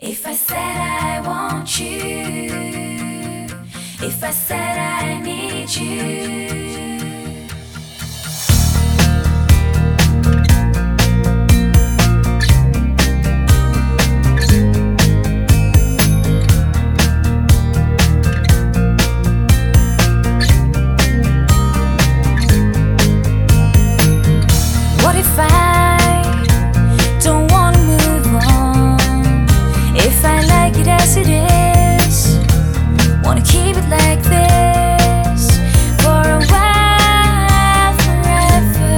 If I said I want you, if I said I need you. What if I don't wanna move on? If I like it as it is, wanna keep it like this for a while, forever.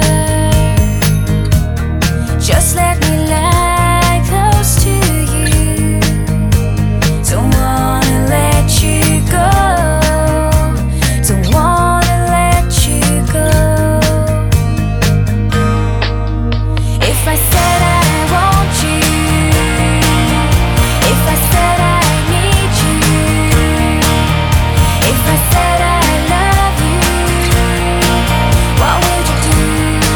Just let me lie close to you. Don't wanna let you go. Don't wanna let you go. If I said I want you, if I said I need you, if I said I love you, what would you do?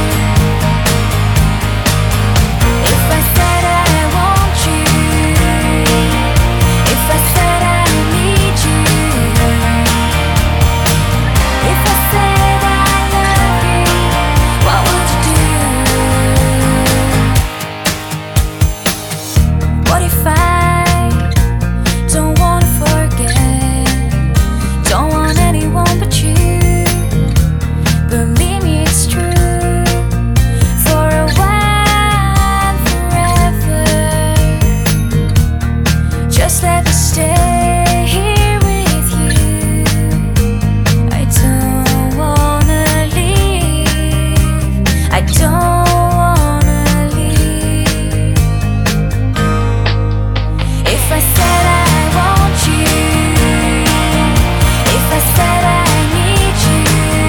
If I said I want you, if I said I need you, if I said I love you, what would you do? What if I don't wanna forget? Don't want anyone but you. Believe me, it's true. For a while, forever. Just let me stay here with you. I don't wanna leave. I don't wanna leave. If I said I want you, if I said I need you,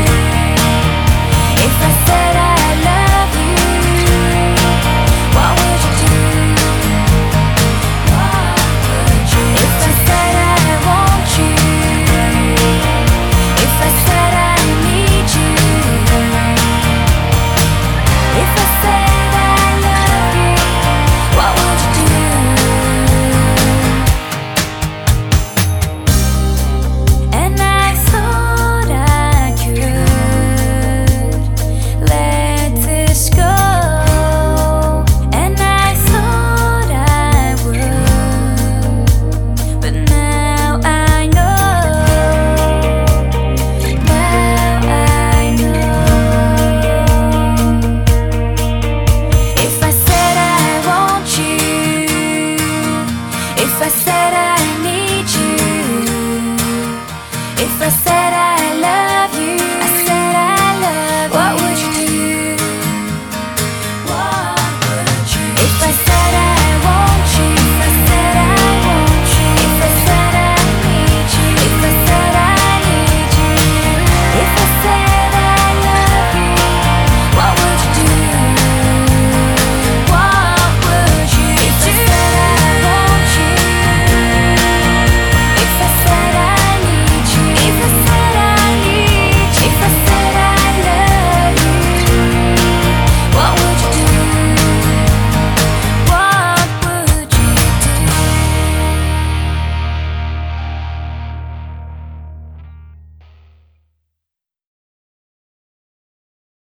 if I said I love you, what would you do? What would you do? If I said I want you, if I said I need you, if I said I love you, what would you do? And I thought I could let this go, and I thought I would, but now I know, now I know. If I said I want you, if I said I need you, if I said I love you, I said I love you, what would you do? What would you do? If I said I